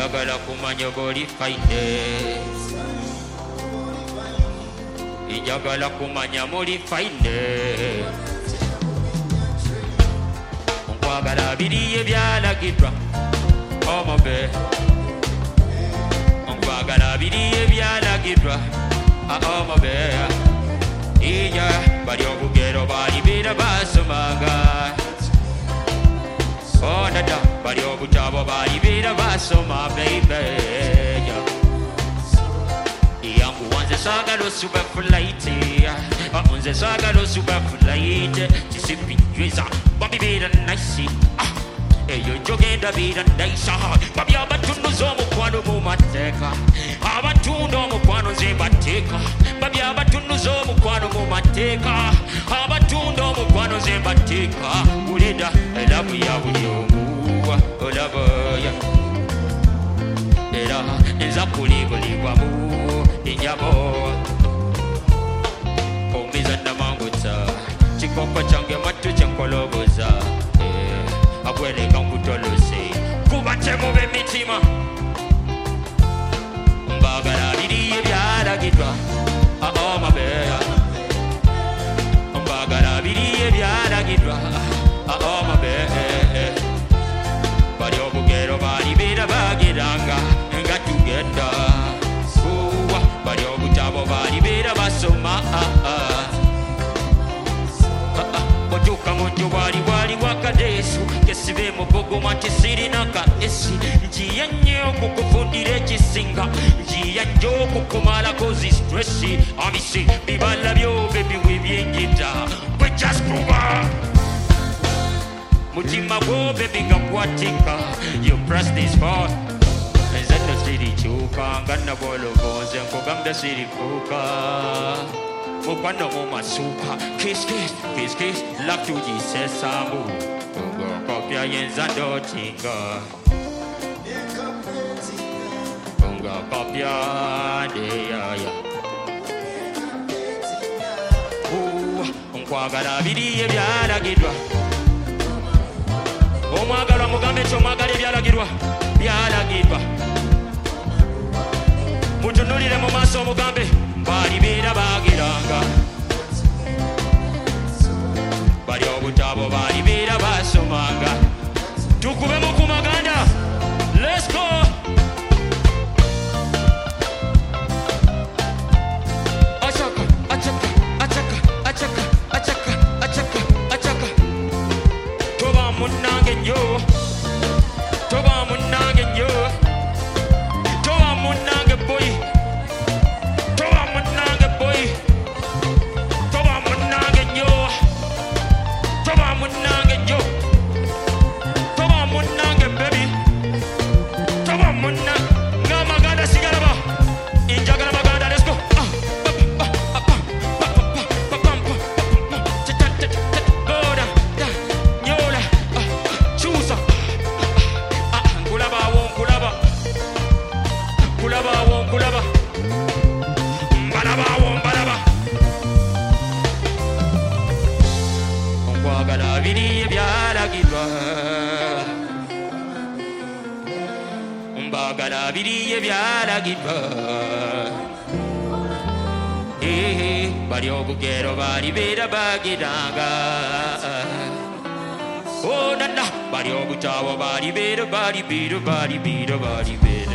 njagala kumanya boli faine njagala kumanya muli faine nkwagala biriye byalagidwa omobe nkwagala biriye byalagidwa omobe iya bali obugero bali bira basomanga oh dada bali obutabo bali bira basoma baby yangu wanze sagalo superflight wanze sagalo superflight tisipinjweza babi bira nice eyo jogenda bira nice babi abatunuzo mukwano mu mateka abatundo mukwano nze bateka babi abatunuzo mukwano mu mateka abatundo mukwano nze bateka uleda elabu ya buli omuwa olaba ya era nza kulibulibwa mu inyabo omiza namangutsa chikoko change matu chenkoloboza akweleka nkutolose kubatemo b'emitima mbagala biriye byalagidwa omabeya mbagala biriye byalagidwa omabeya bali obugero bali bira bagiranga nga tugenda bali obutabo bali bira basoma otuka muntu bwali wakadesu kesibe mubogoma tisirina ka esi njiya nnyo kukufundira ekisinga njiya nnyo kukumalako zi stressi abisi bibala byo bebiwe byenjita gwe just kuba mutima gwo bebiga kwatika you press this far nzeno sirikyuka nga nabologonze nkugambye sirikuuka mukwano mu masuka kiss kiss kiss kiss lakugisesamu ngokopya yenza ndotinga ngokopya ndeyaya nkwagala biriye byalagidwa omwagalwa mugambe ekyo omwagala ebyalagirwa byalagirwa mutunulire mu maaso omugambe bali beera bagiranga bali obutabo bali beera basomanga tukubemu ku maganda let's go achaka achaka achaka achaka achaka achaka achaka toba munange nnyo toba munange nnyo toba munange boy toba munange boy toba munange nnyo toba munange nnyo toba munange baby toba munange ngamaganda sigalaba injagala maganda let's go kulaba mbalaba nkwagala biriye byalagidwa mbagala biriye byalagidwa bali obugero bali beera bagiranga oh nana bali obutabo bali beera bali beera